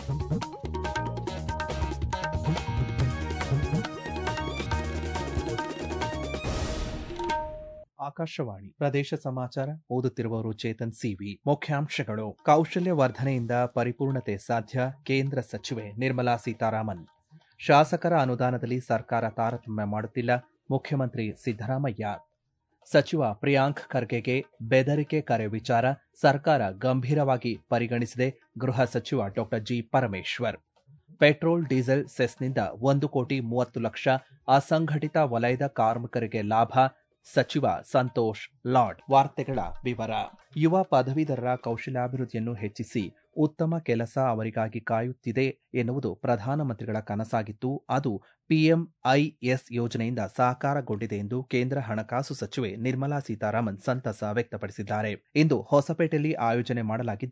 ಆಕಾಶವಾಣಿ ಪ್ರದೇಶ ಸಮಾಚಾರ ಓದುತ್ತಿರುವವರು ಚೇತನ್ ಸಿವಿ. ಮುಖ್ಯಾಂಶಗಳು: ಕೌಶಲ್ಯ ವರ್ಧನೆಯಿಂದ ಪರಿಪೂರ್ಣತೆ ಸಾಧ್ಯ, ಕೇಂದ್ರ ಸಚಿವೆ ನಿರ್ಮಲಾ ಸೀತಾರಾಮನ್. ಶಾಸಕರ ಅನುದಾನದಲ್ಲಿ ಸರ್ಕಾರ ತಾರತಮ್ಯ ಮಾಡುತ್ತಿಲ್ಲ, ಮುಖ್ಯಮಂತ್ರಿ ಸಿದ್ದರಾಮಯ್ಯ. ಸಚಿವ ಪ್ರಿಯಾಂಕ್ ಖರ್ಗೆಗೆ ಬೆದರಿಕೆ ಕರೆ ವಿಚಾರ ಸರ್ಕಾರ ಗಂಭೀರವಾಗಿ ಪರಿಗಣಿಸಿದೆ, ಗೃಹ ಸಚಿವ ಡಾ ಜಿ. ಪರಮೇಶ್ವರ್. ಪೆಟ್ರೋಲ್ ಡೀಸೆಲ್ ಸೆಸ್ನಿಂದ 1,30,00,000 ಅಸಂಘಟಿತ ವಲಯದ ಕಾರ್ಮಿಕರಿಗೆ ಲಾಭ, ಸಚಿವ ಸಂತೋಷ್ ಲಾಡ್. ವಾರ್ತೆಗಳ ವಿವರ. ಯುವ ಪದವೀಧರರ ಕೌಶಲ್ಯಾಭಿವೃದ್ಧಿಯನ್ನು ಹೆಚ್ಚಿಸಿ ಉತ್ತಮ ಕೆಲಸ ಅವರಿಗಾಗಿ ಕಾಯುತ್ತಿದೆ ಎನ್ನುವುದು ಪ್ರಧಾನಮಂತ್ರಿಗಳ ಕನಸಾಗಿದ್ದು, ಅದು ಪಿಎಂಐಎಸ್ ಯೋಜನೆಯಿಂದ ಸಾಕಾರಗೊಂಡಿದೆ ಎಂದು ಕೇಂದ್ರ ಹಣಕಾಸು ಸಚಿವೆ ನಿರ್ಮಲಾ ಸೀತಾರಾಮನ್ ಸಂತಸ ವ್ಯಕ್ತಪಡಿಸಿದ್ದಾರೆ. ಇಂದು ಹೊಸಪೇಟೆಯಲ್ಲಿ ಆಯೋಜನೆ ಮಾಡಲಾಗಿದ್ದ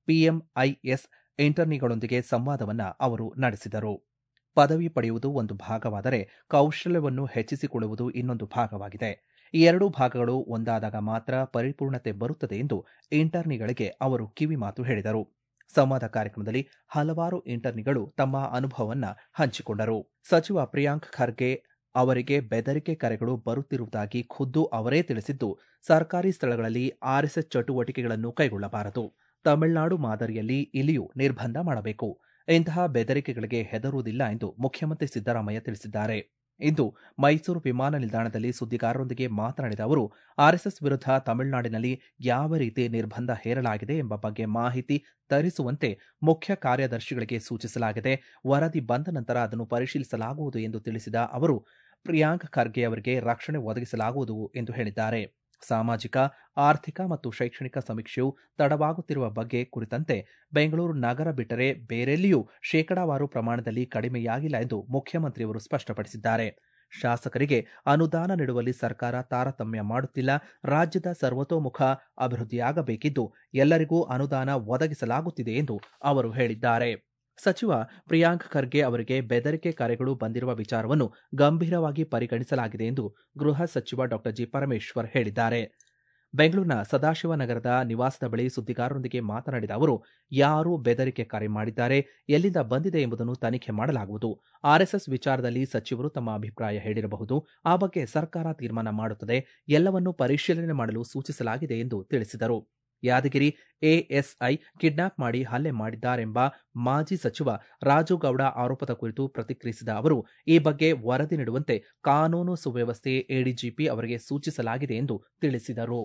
ಪಿಎಂಐಎಸ್ ಇಂಟರ್ನಿಗಳೊಂದಿಗೆ ಸಂವಾದವನ್ನ ಅವರು ನಡೆಸಿದರು. ಪದವಿ ಪಡೆಯುವುದು ಒಂದು ಭಾಗವಾದರೆ ಕೌಶಲ್ಯವನ್ನು ಹೆಚ್ಚಿಸಿಕೊಳ್ಳುವುದು ಇನ್ನೊಂದು ಭಾಗವಾಗಿದೆ. ಈ ಎರಡೂ ಭಾಗಗಳು ಒಂದಾದಾಗ ಮಾತ್ರ ಪರಿಪೂರ್ಣತೆ ಬರುತ್ತದೆ ಎಂದು ಇಂಟರ್ನಿಗಳಿಗೆ ಅವರು ಕಿವಿಮಾತು ಹೇಳಿದರು. ಸಂವಾದ ಕಾರ್ಯಕ್ರಮದಲ್ಲಿ ಹಲವಾರು ಇಂಟರ್ನಿಗಳು ತಮ್ಮ ಅನುಭವವನ್ನ ಹಂಚಿಕೊಂಡರು. ಸಚಿವ ಪ್ರಿಯಾಂಕ್ ಖರ್ಗೆ ಅವರಿಗೆ ಬೆದರಿಕೆ ಕರೆಗಳು ಬರುತ್ತಿರುವುದಾಗಿ ಖುದ್ದು ಅವರೇ ತಿಳಿಸಿದ್ದು, ಸರ್ಕಾರಿ ಸ್ಥಳಗಳಲ್ಲಿ ಆರ್ಎಸ್ಎಸ್ ಚಟುವಟಿಕೆಗಳನ್ನು ಕೈಗೊಳ್ಳಬಾರದು, ತಮಿಳುನಾಡು ಮಾದರಿಯಲ್ಲಿ ಇಲ್ಲಿಯೂ ನಿರ್ಬಂಧ ಮಾಡಬೇಕು, ಇಂತಹ ಬೆದರಿಕೆಗಳಿಗೆ ಹೆದರುವುದಿಲ್ಲ ಎಂದು ಮುಖ್ಯಮಂತ್ರಿ ಸಿದ್ದರಾಮಯ್ಯ ತಿಳಿಸಿದ್ದಾರೆ. ಇಂದು ಮೈಸೂರು ವಿಮಾನ ನಿಲ್ದಾಣದಲ್ಲಿ ಸುದ್ದಿಗಾರರೊಂದಿಗೆ ಮಾತನಾಡಿದ ಅವರು, ಆರ್ಎಸ್ಎಸ್ ವಿರುದ್ಧ ತಮಿಳುನಾಡಿನಲ್ಲಿ ಯಾವ ರೀತಿ ನಿರ್ಬಂಧ ಹೇರಲಾಗಿದೆ ಎಂಬ ಬಗ್ಗೆ ಮಾಹಿತಿ ತರಿಸುವಂತೆ ಮುಖ್ಯ ಕಾರ್ಯದರ್ಶಿಗಳಿಗೆ ಸೂಚಿಸಲಾಗಿದೆ. ವರದಿ ಬಂದ ನಂತರ ಅದನ್ನು ಪರಿಶೀಲಿಸಲಾಗುವುದು ಎಂದು ತಿಳಿಸಿದ ಅವರು, ಪ್ರಿಯಾಂಕ್ ಖರ್ಗೆ ಅವರಿಗೆ ರಕ್ಷಣೆ ಒದಗಿಸಲಾಗುವುದು ಎಂದು ಹೇಳಿದ್ದಾರೆ. ಸಾಮಾಜಿಕ, ಆರ್ಥಿಕ ಮತ್ತು ಶೈಕ್ಷಣಿಕ ಸಮೀಕ್ಷೆಯು ತಡವಾಗುತ್ತಿರುವ ಬಗ್ಗೆ ಕುರಿತಂತೆ ಬೆಂಗಳೂರು ನಗರ ಬಿಟ್ಟರೆ ಬೇರೆಲ್ಲಿಯೂ ಶೇಕಡಾವಾರು ಪ್ರಮಾಣದಲ್ಲಿ ಕಡಿಮೆಯಾಗಿಲ್ಲ ಎಂದು ಮುಖ್ಯಮಂತ್ರಿಯವರು ಸ್ಪಷ್ಟಪಡಿಸಿದ್ದಾರೆ. ಶಾಸಕರಿಗೆ ಅನುದಾನ ನೀಡುವಲ್ಲಿ ಸರ್ಕಾರ ತಾರತಮ್ಯ ಮಾಡುತ್ತಿಲ್ಲ, ರಾಜ್ಯದ ಸರ್ವತೋಮುಖ ಅಭಿವೃದ್ಧಿಯಾಗಬೇಕಿದ್ದು ಎಲ್ಲರಿಗೂ ಅನುದಾನ ಒದಗಿಸಲಾಗುತ್ತಿದೆ ಎಂದು ಅವರು ಹೇಳಿದ್ದಾರೆ. ಸಚಿವ ಪ್ರಿಯಾಂಕ್ ಖರ್ಗೆ ಅವರಿಗೆ ಬೆದರಿಕೆ ಕರೆಗಳು ಬಂದಿರುವ ವಿಚಾರವನ್ನು ಗಂಭೀರವಾಗಿ ಪರಿಗಣಿಸಲಾಗಿದೆ ಎಂದು ಗೃಹ ಸಚಿವ ಡಾ ಜಿ. ಪರಮೇಶ್ವರ್ ಹೇಳಿದ್ದಾರೆ. ಬೆಂಗಳೂರಿನ ಸದಾಶಿವನಗರದ ನಿವಾಸದ ಬಳಿ ಸುದ್ದಿಗಾರರೊಂದಿಗೆ ಮಾತನಾಡಿದ ಅವರು, ಯಾರು ಬೆದರಿಕೆ ಕರೆ ಮಾಡಿದ್ದಾರೆ, ಎಲ್ಲಿಂದ ಬಂದಿದೆ ಎಂಬುದನ್ನು ತನಿಖೆ ಮಾಡಲಾಗುವುದು. ಆರ್ಎಸ್ಎಸ್ ವಿಚಾರದಲ್ಲಿ ಸಚಿವರು ತಮ್ಮ ಅಭಿಪ್ರಾಯ ಹೇಳಿರಬಹುದು, ಆ ಬಗ್ಗೆ ಸರ್ಕಾರ ತೀರ್ಮಾನ ಮಾಡುತ್ತದೆ, ಎಲ್ಲವನ್ನೂ ಪರಿಶೀಲನೆ ಮಾಡಲು ಸೂಚಿಸಲಾಗಿದೆ ಎಂದು ತಿಳಿಸಿದರು. ಯಾದಗಿರಿ ಎಎಸ್ಐ ಕಿಡ್ನಾಪ್ ಮಾಡಿ ಹಲ್ಲೆ ಮಾಡಿದ್ದಾರೆಂಬ ಮಾಜಿ ಸಚಿವ ರಾಜುಗೌಡ ಆರೋಪದ ಕುರಿತು ಪ್ರತಿಕ್ರಿಯಿಸಿದ ಅವರು, ಈ ಬಗ್ಗೆ ವರದಿ ನೀಡುವಂತೆ ಕಾನೂನು ಸುವ್ಯವಸ್ಥೆ ಎಡಿಜಿಪಿ ಅವರಿಗೆ ಸೂಚಿಸಲಾಗಿದೆ ಎಂದು ತಿಳಿಸಿದರು.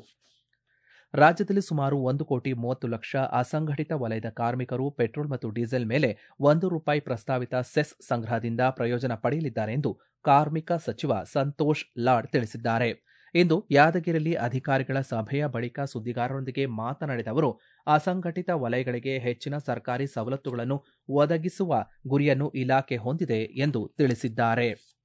ರಾಜ್ಯದಲ್ಲಿ ಸುಮಾರು 1,30,00,000 ಅಸಂಘಟಿತ ವಲಯದ ಕಾರ್ಮಿಕರು ಪೆಟ್ರೋಲ್ ಮತ್ತು ಡೀಸೆಲ್ ಮೇಲೆ ₹1 ಪ್ರಸ್ತಾವಿತ ಸೆಸ್ ಸಂಗ್ರಹದಿಂದ ಪ್ರಯೋಜನ ಪಡೆಯಲಿದ್ದಾರೆ ಎಂದು ಕಾರ್ಮಿಕ ಸಚಿವ ಸಂತೋಷ್ ಲಾಡ್ ತಿಳಿಸಿದ್ದಾರೆ. ಇಂದು ಯಾದಗಿರಿಯಲ್ಲಿ ಅಧಿಕಾರಿಗಳ ಸಭೆಯ ಬಳಿಕ ಸುದ್ದಿಗಾರರೊಂದಿಗೆ ಮಾತನಾಡಿದ ಅವರು, ಅಸಂಘಟಿತ ವಲಯಗಳಿಗೆ ಹೆಚ್ಚಿನ ಸರ್ಕಾರಿ ಸವಲತ್ತುಗಳನ್ನು ಒದಗಿಸುವ ಗುರಿಯನ್ನು ಇಲಾಖೆ ಹೊಂದಿದೆ ಎಂದು ತಿಳಿಸಿದ್ದಾರೆ.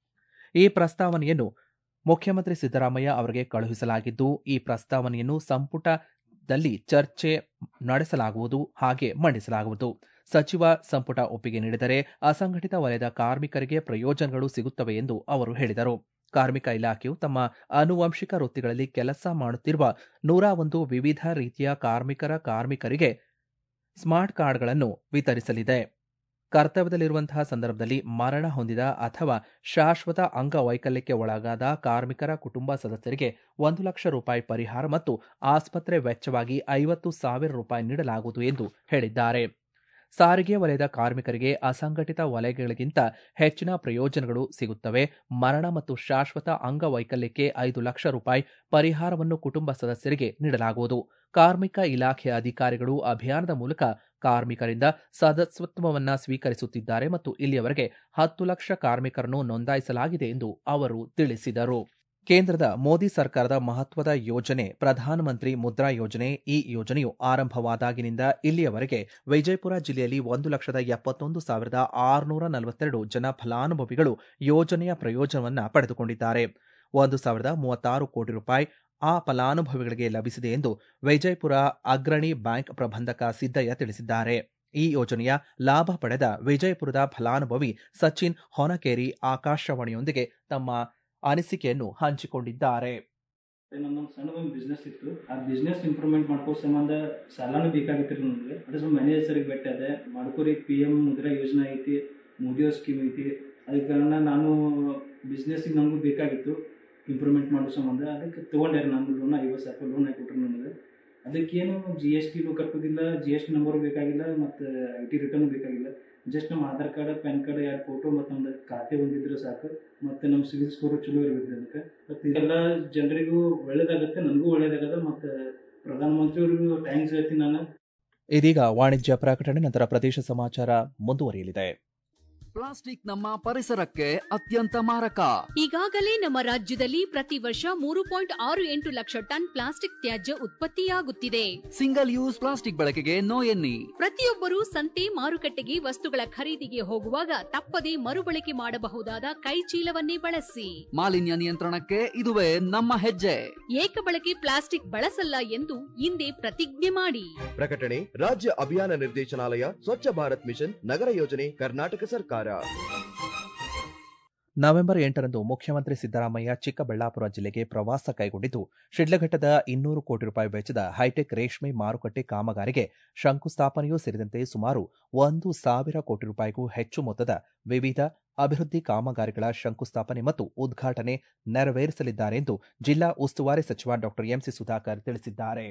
ಈ ಪ್ರಸ್ತಾವನೆಯನ್ನು ಮುಖ್ಯಮಂತ್ರಿ ಸಿದ್ದರಾಮಯ್ಯ ಅವರಿಗೆ ಕಳುಹಿಸಲಾಗಿದ್ದು, ಈ ಪ್ರಸ್ತಾವನೆಯನ್ನು ಸಂಪುಟದಲ್ಲಿ ಚರ್ಚೆ ನಡೆಸಲಾಗುವುದು, ಹಾಗೆ ಮಂಡಿಸಲಾಗುವುದು. ಸಚಿವ ಸಂಪುಟ ಒಪ್ಪಿಗೆ ನೀಡಿದರೆ ಅಸಂಘಟಿತ ವಲಯದ ಕಾರ್ಮಿಕರಿಗೆ ಪ್ರಯೋಜನಗಳು ಸಿಗುತ್ತವೆ ಎಂದು ಅವರು ಹೇಳಿದರು. ಕಾರ್ಮಿಕ ಇಲಾಖೆಯು ತಮ್ಮ ಆನುವಂಶಿಕ ವೃತ್ತಿಗಳಲ್ಲಿ ಕೆಲಸ ಮಾಡುತ್ತಿರುವ 101 ವಿವಿಧ ರೀತಿಯ ಕಾರ್ಮಿಕರಿಗೆ ಸ್ಮಾರ್ಟ್ ಕಾರ್ಡ್ಗಳನ್ನು ವಿತರಿಸಲಿದೆ. ಕರ್ತವ್ಯದಲ್ಲಿರುವಂತಹ ಸಂದರ್ಭದಲ್ಲಿ ಮರಣ ಹೊಂದಿದ ಅಥವಾ ಶಾಶ್ವತ ಅಂಗವೈಕಲ್ಯಕ್ಕೆ ಒಳಗಾದ ಕಾರ್ಮಿಕರ ಕುಟುಂಬ ಸದಸ್ಯರಿಗೆ ₹1,00,000 ಪರಿಹಾರ ಮತ್ತು ಆಸ್ಪತ್ರೆ ವೆಚ್ಚವಾಗಿ ₹50,000 ನೀಡಲಾಗುವುದು ಎಂದು ಹೇಳಿದ್ದಾರೆ. ಸಾರಿಗೆ ವಲಯದ ಕಾರ್ಮಿಕರಿಗೆ ಅಸಂಘಟಿತ ವಲಯಗಳಿಗಿಂತ ಹೆಚ್ಚಿನ ಪ್ರಯೋಜನಗಳು ಸಿಗುತ್ತವೆ. ಮರಣ ಮತ್ತು ಶಾಶ್ವತ ಅಂಗವೈಕಲ್ಯಕ್ಕೆ ₹5,00,000 ಪರಿಹಾರವನ್ನು ಕುಟುಂಬ ಸದಸ್ಯರಿಗೆ ನೀಡಲಾಗುವುದು. ಕಾರ್ಮಿಕ ಇಲಾಖೆಯ ಅಧಿಕಾರಿಗಳು ಅಭಿಯಾನದ ಮೂಲಕ ಕಾರ್ಮಿಕರಿಂದ ಸದಸ್ಯತ್ವವನ್ನು ಸ್ವೀಕರಿಸುತ್ತಿದ್ದಾರೆ ಮತ್ತು ಇಲ್ಲಿಯವರೆಗೆ 10 ಲಕ್ಷ ಕಾರ್ಮಿಕರನ್ನು ನೋಂದಾಯಿಸಲಾಗಿದೆ ಎಂದು ಅವರು ತಿಳಿಸಿದರು. ಕೇಂದ್ರದ ಮೋದಿ ಸರ್ಕಾರದ ಮಹತ್ವದ ಯೋಜನೆ ಪ್ರಧಾನಮಂತ್ರಿ ಮುದ್ರಾ ಯೋಜನೆ. ಈ ಯೋಜನೆಯು ಆರಂಭವಾದಾಗಿನಿಂದ ಇಲ್ಲಿಯವರೆಗೆ ವಿಜಯಪುರ ಜಿಲ್ಲೆಯಲ್ಲಿ 1,71,642 ಜನ ಫಲಾನುಭವಿಗಳು ಯೋಜನೆಯ ಪ್ರಯೋಜನವನ್ನು ಪಡೆದುಕೊಂಡಿದ್ದಾರೆ. 1,036 ಕೋಟಿ ರೂಪಾಯಿ ಆ ಫಲಾನುಭವಿಗಳಿಗೆ ಲಭಿಸಿದೆ ಎಂದು ವಿಜಯಪುರ ಅಗ್ರಣಿ ಬ್ಯಾಂಕ್ ಪ್ರಬಂಧಕ ಸಿದ್ದಯ್ಯ ತಿಳಿಸಿದ್ದಾರೆ. ಈ ಯೋಜನೆಯ ಲಾಭ ಪಡೆದ ವಿಜಯಪುರದ ಫಲಾನುಭವಿ ಸಚಿನ್ ಹೊನಕೇರಿ ಆಕಾಶವಾಣಿಯೊಂದಿಗೆ ತಮ್ಮ ಅನಿಸಿಕೆಯನ್ನು ಹಂಚಿಕೊಂಡಿದ್ದಾರೆ. ನನ್ನೊಂದು ಸಣ್ಣ ಒಂದು ಬಿಸ್ನೆಸ್ ಇತ್ತು. ಆ ಬಿಸ್ನೆಸ್ ಇಂಪ್ರೂವ್ಮೆಂಟ್ ಮಾಡ್ಕೋ ಸಂಬಂಧ ಸಾಲನೂ ಬೇಕಾಗಿತ್ತು ನನಗೆ. ಅದ್ರ ಸ್ವಲ್ಪ ಮ್ಯಾನೇಜರ್ಗೆ ಭೇಟಿ ಆದೆ. ಮಾಡ್ಕೋರಿ PM ಮುದ್ರಾ ಯೋಜನೆ ಐತಿ, ಮೋದಿಯವ್ರ ಸ್ಕೀಮ್ ಐತಿ. ಅದಕ್ಕೆ ಕಾರಣ ನಾನು ಬಿಸ್ನೆಸ್ಸಿಗೆ ನನಗೂ ಬೇಕಾಗಿತ್ತು ಇಂಪ್ರೂವ್ಮೆಂಟ್ ಮಾಡೋ ಸಂಬಂಧ. ಅದಕ್ಕೆ ತೊಗೊಂಡೆ ನಾನು ಲೋನ್, 50,000 ಲೋನ್ ಹಾಕಿಕೊಟ್ರು ನನಗೆ. ಅದಕ್ಕೇನು GSTನೂ ಕಟ್ಟೋದಿಲ್ಲ, GST ನಂಬರು ಬೇಕಾಗಿಲ್ಲ, ಮತ್ತು IT ರಿಟರ್ನು ಬೇಕಾಗಿಲ್ಲ. ಜಸ್ಟ್ ನಮ್ಮ Aadhaar card, PAN card, 2 photo ಮತ್ತು ನಮ್ಮದು ಖಾತೆ ಹೊಂದಿದ್ರೆ ಸಾಕು. ಮತ್ತು ನಮ್ಮ ಸಿವಿಲ್ ಸ್ಕೋರು ಚಲೋ ಇರಬೇಕು ಅದಕ್ಕೆ. ಮತ್ತು ಇದೆಲ್ಲ ಜನರಿಗೂ ಒಳ್ಳೇದಾಗುತ್ತೆ, ನನಗೂ ಒಳ್ಳೇದಾಗದ. ಮತ್ತು ಪ್ರಧಾನಮಂತ್ರಿಯವ್ರಿಗೂ ಥ್ಯಾಂಕ್ಸ್ ಹೇಳ್ತೀನಿ ನಾನು. ಇದೀಗ ವಾಣಿಜ್ಯ ಪ್ರಕಟಣೆ, ನಂತರ ಪ್ರದೇಶ ಸಮಾಚಾರ ಮುಂದುವರಿಯಲಿದೆ. ಪ್ಲಾಸ್ಟಿಕ್ ನಮ್ಮ ಪರಿಸರಕ್ಕೆ ಅತ್ಯಂತ ಮಾರಕ. ಈಗಾಗಲೇ ನಮ್ಮ ರಾಜ್ಯದಲ್ಲಿ ಪ್ರತಿ ವರ್ಷ 3.68 ಲಕ್ಷ ಟನ್ ಪ್ಲಾಸ್ಟಿಕ್ ತ್ಯಾಜ್ಯ ಉತ್ಪತ್ತಿಯಾಗುತ್ತಿದೆ. ಸಿಂಗಲ್ ಯೂಸ್ ಪ್ಲಾಸ್ಟಿಕ್ ಬಳಕೆಗೆ ನೋ ಎನ್ನಿ. ಪ್ರತಿಯೊಬ್ಬರೂ ಸಂತೆ, ಮಾರುಕಟ್ಟೆಗೆ ವಸ್ತುಗಳ ಖರೀದಿಗೆ ಹೋಗುವಾಗ ತಪ್ಪದೇ ಮರುಬಳಕೆ ಮಾಡಬಹುದಾದ ಕೈಚೀಲವನ್ನೇ ಬಳಸಿ. ಮಾಲಿನ್ಯ ನಿಯಂತ್ರಣಕ್ಕೆ ಇದುವೇ ನಮ್ಮ ಹೆಜ್ಜೆ. ಏಕಬಳಕೆ ಪ್ಲಾಸ್ಟಿಕ್ ಬಳಸಲ್ಲ ಎಂದು ಇಂದೇ ಪ್ರತಿಜ್ಞೆ ಮಾಡಿ. ಪ್ರಕಟಣೆ ರಾಜ್ಯ ಅಭಿಯಾನ ನಿರ್ದೇಶನಾಲಯ, ಸ್ವಚ್ಛ ಭಾರತ್ ಮಿಷನ್, ನಗರ ಯೋಜನೆ, ಕರ್ನಾಟಕ ಸರ್ಕಾರ. ನವೆಂಬರ್ 8ರಂದು ಮುಖ್ಯಮಂತ್ರಿ ಸಿದ್ದರಾಮಯ್ಯ ಚಿಕ್ಕಬಳ್ಳಾಪುರ ಜಿಲ್ಲೆಗೆ ಪ್ರವಾಸ ಕೈಗೊಂಡಿದ್ದು, ಶಿಡ್ಲಘಟ್ಟದ 200 ಕೋಟಿ ರೂಪಾಯಿ ವೆಚ್ಚದ ಹೈಟೆಕ್ ರೇಷ್ಮೆ ಮಾರುಕಟ್ಟೆ ಕಾಮಗಾರಿಗೆ ಶಂಕುಸ್ಥಾಪನೆಯೂ ಸೇರಿದಂತೆ ಸುಮಾರು 1,000 ಕೋಟಿ ರೂಪಾಯಿಗೂ ಹೆಚ್ಚು ಮೊತ್ತದ ವಿವಿಧ ಅಭಿವೃದ್ಧಿ ಕಾಮಗಾರಿಗಳ ಶಂಕುಸ್ಥಾಪನೆ ಮತ್ತು ಉದ್ಘಾಟನೆ ನೆರವೇರಿಸಲಿದ್ದಾರೆ ಎಂದು ಜಿಲ್ಲಾ ಉಸ್ತುವಾರಿ ಸಚಿವ ಡಾ MC ಸುಧಾಕರ್ ತಿಳಿಸಿದ್ದಾರೆ.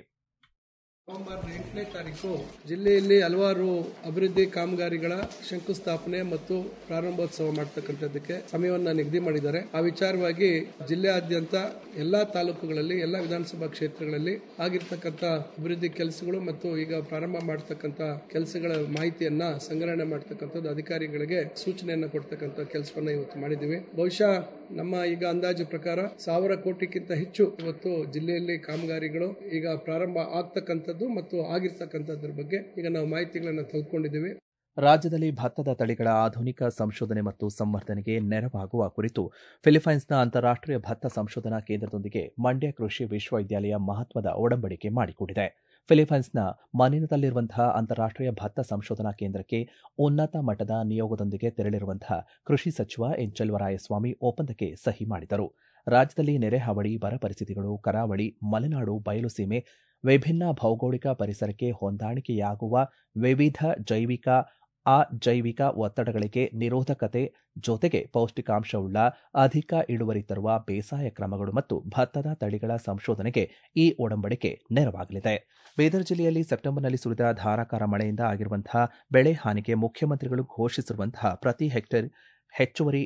ನವೆಂಬರ್ 8ನೇ ತಾರೀಕು ಜಿಲ್ಲೆಯಲ್ಲಿ ಹಲವಾರು ಅಭಿವೃದ್ಧಿ ಕಾಮಗಾರಿಗಳ ಶಂಕುಸ್ಥಾಪನೆ ಮತ್ತು ಪ್ರಾರಂಭೋತ್ಸವ ಮಾಡತಕ್ಕಂಥದ್ದಕ್ಕೆ ಸಮಯವನ್ನು ನಿಗದಿ ಮಾಡಿದ್ದಾರೆ. ಆ ವಿಚಾರವಾಗಿ ಜಿಲ್ಲೆಯಾದ್ಯಂತ ಎಲ್ಲಾ ತಾಲೂಕುಗಳಲ್ಲಿ, ಎಲ್ಲಾ ವಿಧಾನಸಭಾ ಕ್ಷೇತ್ರಗಳಲ್ಲಿ ಆಗಿರ್ತಕ್ಕಂಥ ಅಭಿವೃದ್ಧಿ ಕೆಲಸಗಳು ಮತ್ತು ಈಗ ಪ್ರಾರಂಭ ಮಾಡತಕ್ಕಂಥ ಕೆಲಸಗಳ ಮಾಹಿತಿಯನ್ನ ಸಂಗ್ರಹಣೆ ಮಾಡತಕ್ಕಂಥದ್ದು, ಅಧಿಕಾರಿಗಳಿಗೆ ಸೂಚನೆಯನ್ನ ಕೊಡ್ತಕ್ಕಂಥ ಕೆಲಸವನ್ನ ಇವತ್ತು ಮಾಡಿದ್ದೀವಿ. ಬಹುಶಃ ನಮ್ಮ ಈಗ ಅಂದಾಜು ಪ್ರಕಾರ 1,000 ಕೋಟಿಗಿಂತ ಹೆಚ್ಚು ಇವತ್ತು ಜಿಲ್ಲೆಯಲ್ಲಿ ಕಾಮಗಾರಿಗಳು ಈಗ ಪ್ರಾರಂಭ ಆಗ್ತಕ್ಕಂಥದ್ದು ಮತ್ತು ಆಗಿರ್ತಕ್ಕಂಥದ್ರ ಬಗ್ಗೆ ಈಗ ನಾವು ಮಾಹಿತಿಗಳನ್ನು ತೆಗೆದುಕೊಂಡಿದ್ದೀವಿ. ರಾಜ್ಯದಲ್ಲಿ ಭತ್ತದ ತಳಿಗಳ ಆಧುನಿಕ ಸಂಶೋಧನೆ ಮತ್ತು ಸಂವರ್ಧನೆಗೆ ನೆರವಾಗುವ ಕುರಿತು ಫಿಲಿಪೈನ್ಸ್ನ ಅಂತಾರಾಷ್ಟೀಯ ಭತ್ತ ಸಂಶೋಧನಾ ಕೇಂದ್ರದೊಂದಿಗೆ ಮಂಡ್ಯ ಕೃಷಿ ವಿಶ್ವವಿದ್ಯಾಲಯ ಮಹತ್ವದ ಒಡಂಬಡಿಕೆ ಮಾಡಿಕೊಂಡಿದೆ. ಫಿಲಿಪೈನ್ಸ್ನ ಮನಿಲಾದಲ್ಲಿರುವಂತಹ ಅಂತಾರಾಷ್ಟೀಯ ಭತ್ತ ಸಂಶೋಧನಾ ಕೇಂದ್ರಕ್ಕೆ ಉನ್ನತ ಮಟ್ಟದ ನಿಯೋಗದೊಂದಿಗೆ ತೆರಳಿರುವಂತಹ ಕೃಷಿ ಸಚಿವ ಎನ್ ಚೆಲುವರಾಯಸ್ವಾಮಿ ಒಪ್ಪಂದಕ್ಕೆ ಸಹಿ ಮಾಡಿದರು. ರಾಜ್ಯದಲ್ಲಿ ನೆರೆ ಹಾವಳಿ, ಬರ ಪರಿಸ್ಥಿತಿಗಳು, ಕರಾವಳಿ, ಮಲೆನಾಡು, ಬಯಲುಸೀಮೆ, ವಿಭಿನ್ನ ಭೌಗೋಳಿಕ ಪರಿಸರಕ್ಕೆ ಹೊಂದಾಣಿಕೆಯಾಗುವ ವಿವಿಧ ಜೈವಿಕ, ಅಜೈವಿಕ ಒತ್ತಡಗಳಿಗೆ ನಿರೋಧಕತೆ ಜೊತೆಗೆ ಪೌಷ್ಟಿಕಾಂಶವುಳ್ಳ ಅಧಿಕ ಇಳುವರಿ ತರುವ ಬೇಸಾಯ ಕ್ರಮಗಳು ಮತ್ತು ಭತ್ತದ ತಳಿಗಳ ಸಂಶೋಧನೆಗೆ ಈ ಒಡಂಬಡಿಕೆ ನೆರವಾಗಲಿದೆ. ಬೀದರ್ ಜಿಲ್ಲೆಯಲ್ಲಿ ಸೆಪ್ಟೆಂಬರ್ನಲ್ಲಿ ಸುರಿದ ಧಾರಾಕಾರ ಮಳೆಯಿಂದ ಆಗಿರುವಂತಹ ಬೆಳೆ ಹಾನಿಗೆ ಮುಖ್ಯಮಂತ್ರಿಗಳು ಘೋಷಿಸಿರುವಂತಹ ಪ್ರತಿ ಹೆಕ್ಟೇರ್ ಹೆಚ್ಚುವರಿ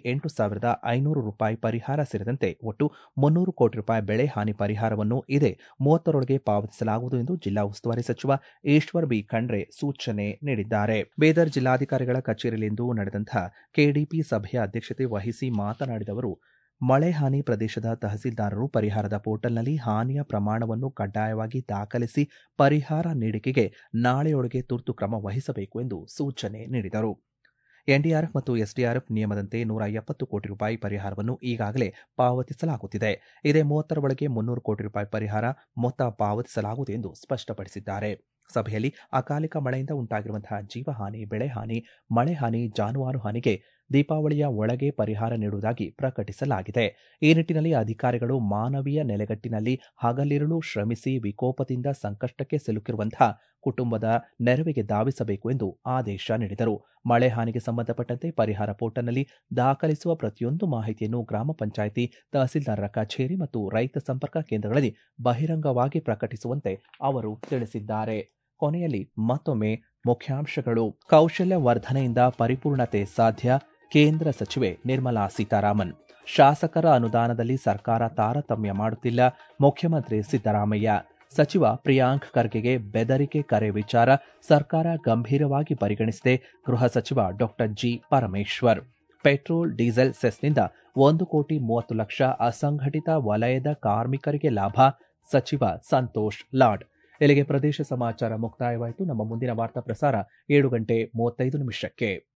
8,500 ರೂಪಾಯಿ ಪರಿಹಾರ ಸೇರಿದಂತೆ ಒಟ್ಟು 300 ಕೋಟಿ ರೂಪಾಯಿ ಬೆಳೆ ಹಾನಿ ಪರಿಹಾರವನ್ನು ಇದೇ 30ರೊಳಗೆ ಪಾವತಿಸಲಾಗುವುದು ಎಂದು ಜಿಲ್ಲಾ ಉಸ್ತುವಾರಿ ಸಚಿವ ಈಶ್ವರ್ ಬಿ ಖಂಡ್ರೆ ಸೂಚನೆ ನೀಡಿದ್ದಾರೆ. ಬೀದರ್ ಜಿಲ್ಲಾಧಿಕಾರಿಗಳ ಕಚೇರಿಯಲ್ಲಿಂದು ನಡೆದಂತಹ ಕೆಡಿಪಿ ಸಭೆಯ ಅಧ್ಯಕ್ಷತೆ ವಹಿಸಿ ಮಾತನಾಡಿದ ಅವರು, ಮಳೆ ಹಾನಿ ಪ್ರದೇಶದ ತಹಸೀಲ್ದಾರರು ಪರಿಹಾರದ ಪೋರ್ಟಲ್ನಲ್ಲಿ ಹಾನಿಯ ಪ್ರಮಾಣವನ್ನು ಕಡ್ಡಾಯವಾಗಿ ದಾಖಲಿಸಿ ಪರಿಹಾರ ನೀಡಿಕೆಗೆ ನಾಳೆಯೊಳಗೆ ತುರ್ತು ಕ್ರಮ ವಹಿಸಬೇಕು ಎಂದು ಸೂಚನೆ ನೀಡಿದರು. ಎನ್ಡಿಆರ್ಎಫ್ ಮತ್ತು ಎಸ್ಡಿಆರ್ಎಫ್ ನಿಯಮದಂತೆ 170 ಕೋಟಿ ರೂಪಾಯಿ ಪರಿಹಾರವನ್ನು ಈಗಾಗಲೇ ಪಾವತಿಸಲಾಗುತ್ತಿದೆ. ಇದೇ 30ರ ಒಳಗೆ 300 ಕೋಟಿ ರೂಪಾಯಿ ಪರಿಹಾರ ಮೊತ್ತ ಪಾವತಿಸಲಾಗುವುದು ಎಂದು ಸ್ಪಷ್ಟಪಡಿಸಿದ್ದಾರೆ. ಸಭೆಯಲ್ಲಿ ಅಕಾಲಿಕ ಮಳೆಯಿಂದ ಉಂಟಾಗಿರುವಂತಹ ಜೀವಹಾನಿ, ಬೆಳೆಹಾನಿ, ಮಳೆ ಹಾನಿ, ಜಾನುವಾರು ಹಾನಿಗೆ ದೀಪಾವಳಿಯ ಒಳಗೆ ಪರಿಹಾರ ನೀಡುವುದಾಗಿ ಪ್ರಕಟಿಸಲಾಗಿದೆ. ಈ ನಿಟ್ಟಿನಲ್ಲಿ ಅಧಿಕಾರಿಗಳು ಮಾನವೀಯ ನೆಲೆಗಟ್ಟಿನಲ್ಲಿ ಹಗಲಿರುಳು ಶ್ರಮಿಸಿ ವಿಕೋಪದಿಂದ ಸಂಕಷ್ಟಕ್ಕೆ ಸಿಲುಕಿರುವಂತಹ ಕುಟುಂಬದ ನೆರವಿಗೆ ಧಾವಿಸಬೇಕು ಎಂದು ಆದೇಶ ನೀಡಿದರು. ಮಳೆ ಹಾನಿಗೆ ಸಂಬಂಧಪಟ್ಟಂತೆ ಪರಿಹಾರ ಪೋರ್ಟಲ್ನಲ್ಲಿ ದಾಖಲಿಸುವ ಪ್ರತಿಯೊಂದು ಮಾಹಿತಿಯನ್ನು ಗ್ರಾಮ ಪಂಚಾಯಿತಿ, ತಹಸೀಲ್ದಾರರ ಕಚೇರಿ ಮತ್ತು ರೈತ ಸಂಪರ್ಕ ಕೇಂದ್ರಗಳಲ್ಲಿ ಬಹಿರಂಗವಾಗಿ ಪ್ರಕಟಿಸುವಂತೆ ಅವರು ತಿಳಿಸಿದ್ದಾರೆ. ಕೊನೆಯಲ್ಲಿ ಮತ್ತೊಮ್ಮೆ ಮುಖ್ಯಾಂಶಗಳು. ಕೌಶಲ್ಯ ವರ್ಧನೆಯಿಂದ ಪರಿಪೂರ್ಣತೆ ಸಾಧ್ಯ, ಕೇಂದ್ರ ಸಚಿವೆ ನಿರ್ಮಲಾ ಸೀತಾರಾಮನ್. ಶಾಸಕರ ಅನುದಾನದಲ್ಲಿ ಸರ್ಕಾರ ತಾರತಮ್ಯ ಮಾಡುತ್ತಿಲ್ಲ, ಮುಖ್ಯಮಂತ್ರಿ ಸಿದ್ದರಾಮಯ್ಯ. ಸಚಿವ ಪ್ರಿಯಾಂಕ್ ಖರ್ಗೆಗೆ ಬೆದರಿಕೆ ಕರೆ ವಿಚಾರ ಸರ್ಕಾರ ಗಂಭೀರವಾಗಿ ಪರಿಗಣಿಸಿದೆ, ಗೃಹ ಸಚಿವ ಡಾ ಜಿ ಪರಮೇಶ್ವರ್. ಪೆಟ್ರೋಲ್ ಡೀಸೆಲ್ ಸೆಸ್ನಿಂದ 1,30,00,000 ಅಸಂಘಟಿತ ವಲಯದ ಕಾರ್ಮಿಕರಿಗೆ ಲಾಭ, ಸಚಿವ ಸಂತೋಷ್ ಲಾಡ್. ಇಲ್ಲಿಗೆ ಪ್ರದೇಶ ಸಮಾಚಾರ ಮುಕ್ತಾಯವಾಯಿತು. ನಮ್ಮ ಮುಂದಿನ ವಾರ್ತಾ ಪ್ರಸಾರ 7:35